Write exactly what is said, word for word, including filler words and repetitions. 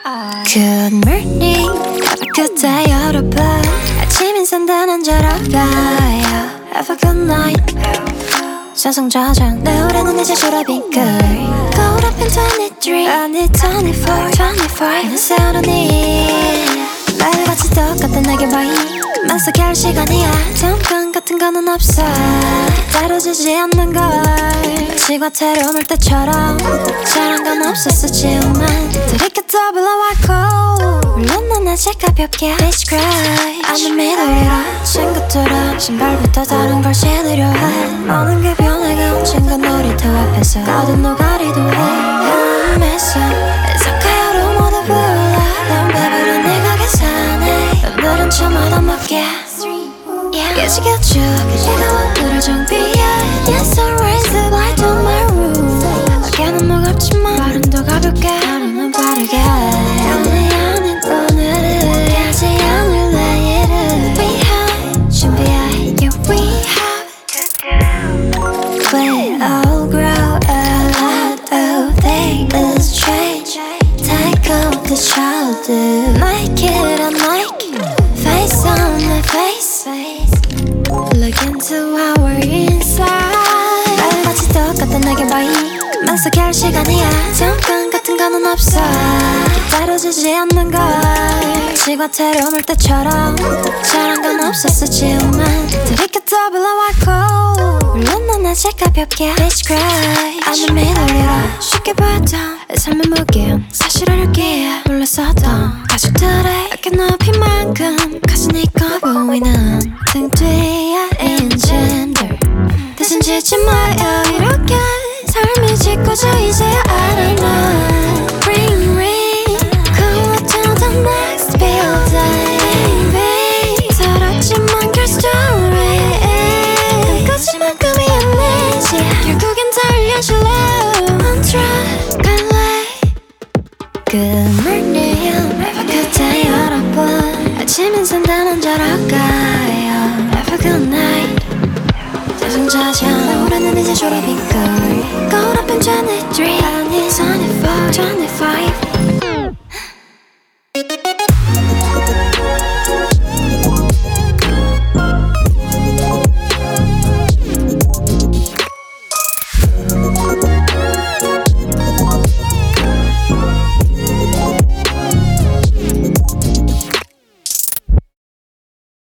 Good morning 그때 여러분 아침인 산다는 줄 알아요 Have a good night 저승저장 내 올해는 이제 졸업인 걸 거울 앞엔 twenty-three 아니 twenty-four twenty-five 세우려니 매일같이 똑같은 내게 와인 만삭할 시간이야 잠깐 같은 거는 없어 다뤄지지 않는 걸 지과태로 물 때처럼 잘한 건 없었었지만 들이켜 더블어 왔고 물론 난 아직 가볍게 Bitch cry I'm 미도리라 친구처럼 신발부터 다른 걸 신으려 해 많은 게 변해가 훔친 건 놀이터 앞에서 가든 노가리도 해 헤엄에서 사카야로 모두 불러 난 배부른 네가 계산해 오늘은 좀 얻어먹게 깨지겠죠 내가 오늘을 정비해 Yes I raise the light on my room 어깨는 무겁지만 발음도 가볍게 하루는 빠르게 오늘 아닌 오늘은 깨지 않을 내일은 We have 준비해 Yeah we have We all grow a lot of things change Take off the childhood Make it a Nike Face on the face Look into our inside 매일같이 똑같은 내게 와인 만삭할 시간이야 잠깐 같은 거는 없어 다뤄지지 않는 걸 지과태로 물 때처럼 잘한 건 없었었지만 들이켜 더블어 왔고 물론 난 아직 가볍게 Bitch cry I'm 미도리라 쉽게 봤던 삶의 무게는 사실은 여기에 몰랐었던 가족들의 어깨 높이만큼 가슴이 커 보이는 등 뒤에 인진들 대신 지지 마요 이렇게 삶이 짓고져 이제야 알아나 Ring ring Come on to the next building baby 서럽지만 girl story 거짓만큼이 아니지 결국엔 다 흘려줄래 On track 갈래 Good morning 그때 여러분 아침엔 산다는 줄 알까요 Have a good night 저승저장 올해는 이제 졸업인 걸 거울 앞엔 twenty-three 아니 twenty-four twenty-five